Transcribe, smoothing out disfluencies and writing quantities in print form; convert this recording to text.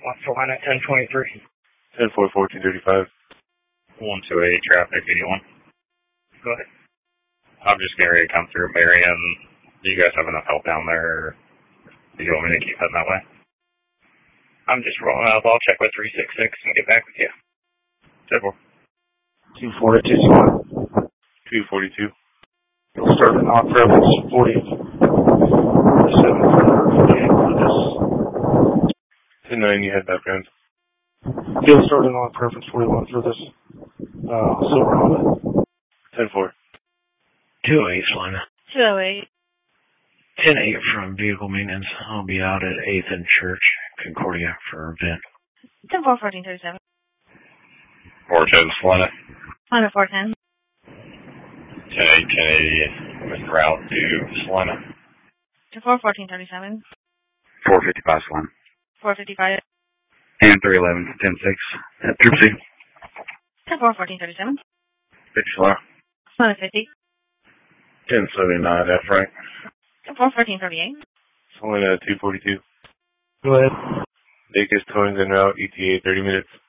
Salina 1023. 10-4, 1435. 128 traffic 81. Go ahead. I'm just getting ready to come through Marion. Do you guys have enough help down there, or do you want me to keep heading that way? I'm just rolling up. I'll check with 366 and get back with you. 10-4. 242. You'll start an off-premise 47 for 48 for this. 10-9, you head background. You'll start an on-premise 41 for this Silver Honda. 10-4. 208 Salina. 208. 10-8 from vehicle maintenance. I'll be out at 8th and Church, Concordia for event. 10-4, 1437. 410 Salina. Salina 410. 10-8, 1080 with route to Salina. 10-4, 1437. 455 Salina. 455. And 311, 10-6 at Troop C. 10-4, 1437. 50 Salina. Salina 50. 1079 F Frank. 10-4, 1438. Salina 242. Go ahead. Vegas towing en route, ETA 30 minutes.